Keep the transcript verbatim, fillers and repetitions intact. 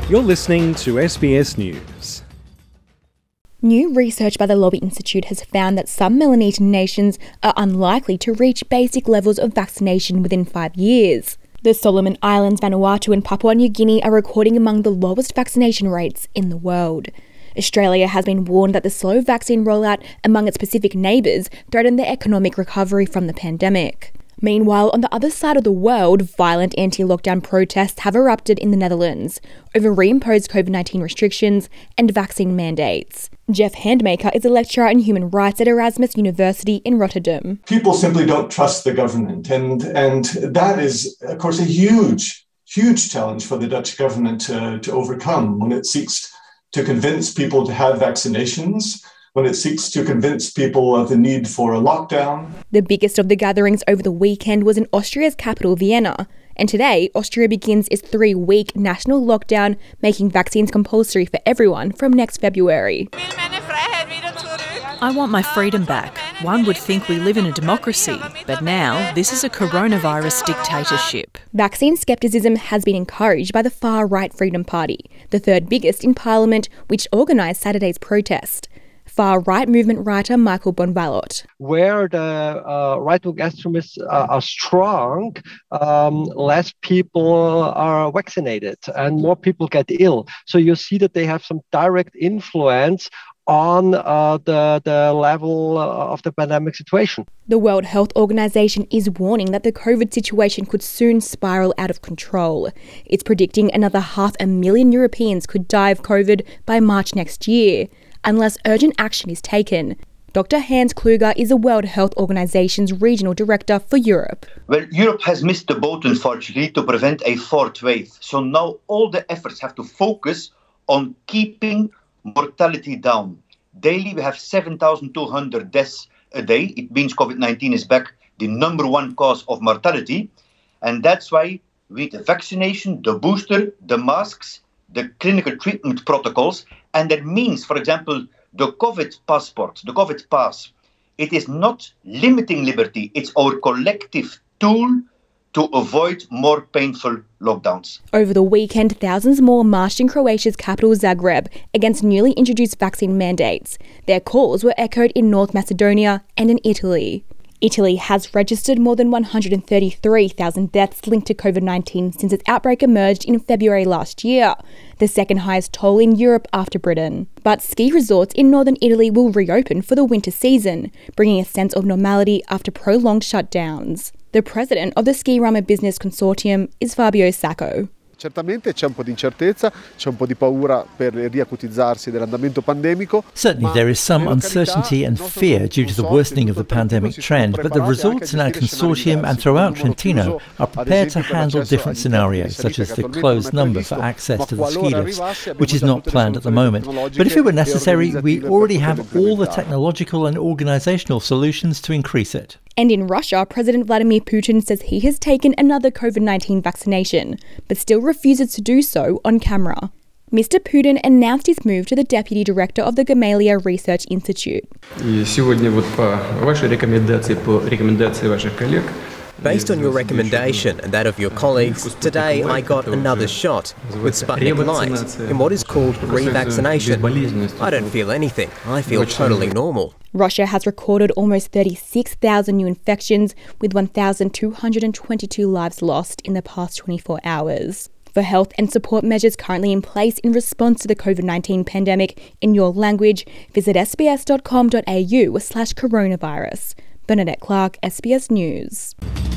You're listening to S B S News. New research by the Lowy Institute has found that some Melanesian nations are unlikely to reach basic levels of vaccination within five years. The Solomon Islands, Vanuatu and Papua New Guinea are recording among the lowest vaccination rates in the world. Australia has been warned that the slow vaccine rollout among its Pacific neighbours threaten their economic recovery from the pandemic. Meanwhile, on the other side of the world, violent anti-lockdown protests have erupted in the Netherlands over reimposed COVID nineteen restrictions and vaccine mandates. Jeff Handmaker is a lecturer in human rights at Erasmus University in Rotterdam. People simply don't trust the government, and, and that is, of course, a huge, huge challenge for the Dutch government to, to overcome when it seeks to convince people to have vaccinations, when it seeks to convince people of the need for a lockdown. The biggest of the gatherings over the weekend was in Austria's capital, Vienna. And today, Austria begins its three-week national lockdown, making vaccines compulsory for everyone from next February. I want my freedom back. One would think we live in a democracy, but now this is a coronavirus dictatorship. Vaccine scepticism has been encouraged by the far-right Freedom Party, the third biggest in Parliament, which organised Saturday's protest. Far-right movement writer Michael Bonvalot. Where the uh, right-wing extremists uh, are strong, um, less people are vaccinated and more people get ill. So you see that they have some direct influence on uh, the, the level of the pandemic situation. The World Health Organization is warning that the COVID situation could soon spiral out of control. It's predicting another half a million Europeans could die of COVID by March next year, unless urgent action is taken. Doctor Hans Kluger is the World Health Organization's regional director for Europe. Well, Europe has missed the boat, unfortunately, to prevent a fourth wave. So now all the efforts have to focus on keeping mortality down. Daily, we have seven thousand two hundred deaths a day. It means COVID nineteen is back the number one cause of mortality. And that's why we need the vaccination, the booster, the masks, the clinical treatment protocols. And that means, for example, the COVID passport, the COVID pass. It is not limiting liberty. It's our collective tool to avoid more painful lockdowns. Over the weekend, thousands more marched in Croatia's capital Zagreb against newly introduced vaccine mandates. Their calls were echoed in North Macedonia and in Italy. Italy has registered more than one hundred thirty-three thousand deaths linked to COVID nineteen since its outbreak emerged in February last year, the second highest toll in Europe after Britain. But ski resorts in northern Italy will reopen for the winter season, bringing a sense of normality after prolonged shutdowns. The president of the Ski Rama Business Consortium is Fabio Sacco. Certamente c'è un po' di incertezza, c'è un po' di paura per il riacutizzarsi dell'andamento pandemico. Certainly there is some uncertainty and fear due to the worsening of the pandemic trend, but the resorts in our consortium and throughout Trentino are prepared to handle different scenarios, such as the closed number for access to the ski lifts, which is not planned at the moment. But if it were necessary, we already have all the technological and organisational solutions to increase it. And in Russia, President Vladimir Putin says he has taken another COVID nineteen vaccination, but still refuses to do so on camera. Mister Putin announced his move to the Deputy Director of the Gamaleya Research Institute. Based on your recommendation and that of your colleagues, today I got another shot with Sputnik Light in what is called revaccination. I don't feel anything. I feel totally normal. Russia has recorded almost thirty-six thousand new infections, with one thousand two hundred twenty-two lives lost in the past twenty-four hours. For health and support measures currently in place in response to the COVID nineteen pandemic in your language, visit sbs.com.au slash coronavirus. Bernadette Clark, S B S News.